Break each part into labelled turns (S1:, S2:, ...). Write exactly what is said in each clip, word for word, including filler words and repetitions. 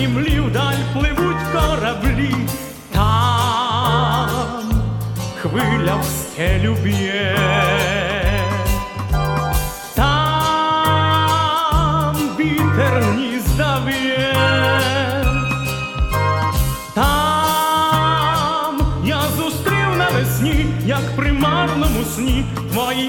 S1: ясні млі вдаль пливуть кораблі, там хвиля в скелю б'є, там вітер гнізда в'є, там я зустрів навесні, як при марному сні, твої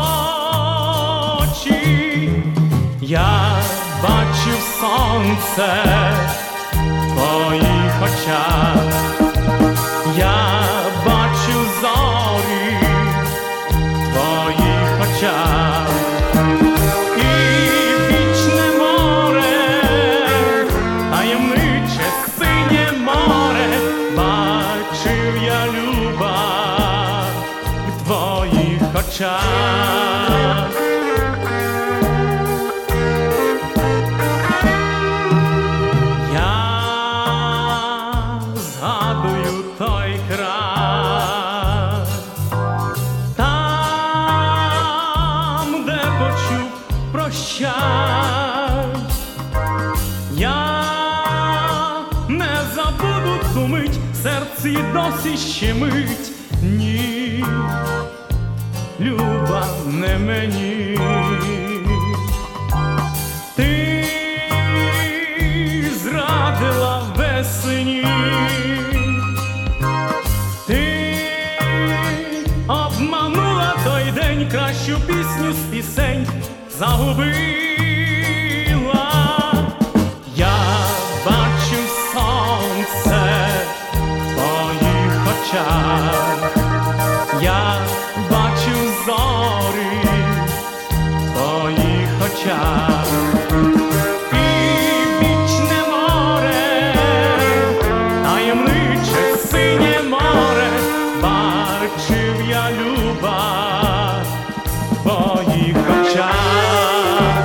S1: очі. Я бачив сонце в твоїх очах, я бачив зорі в твоїх очах, і вічне море, таємниче синє море, бачив я, люба, в твоїх очах. Той край, там, де почув прощай, я не забуду ту мить, в серці досі щемить. Ні, люба, не мені. Ти зрадила весні, обманула той день, кращу пісню з пісень загубила. Я бачу сонце в твоїх очах, я бачу зорі в твоїх очах, і вічне море, таємниче синє море, бачив я, люба, в твоїх очах.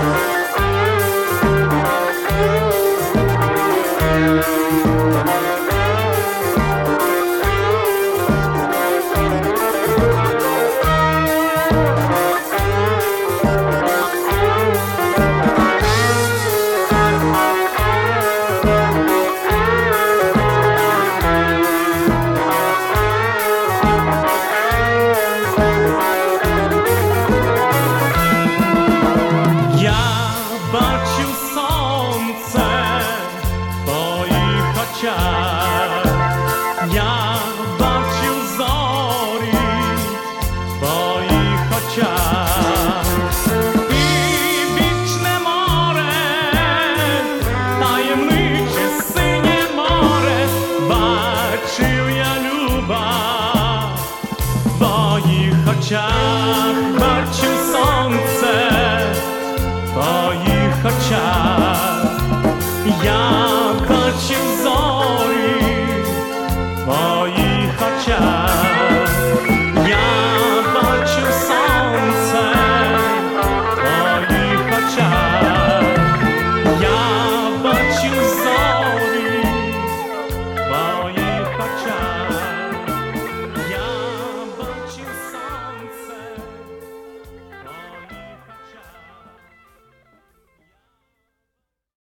S1: Бачу сонце в твоїх очах, я бачу зорі в твоїх очах, і вічне море, таємниче синє море, бачив я, люба, в твоїх очах. Бачу сонце в твоїх очах, я бачив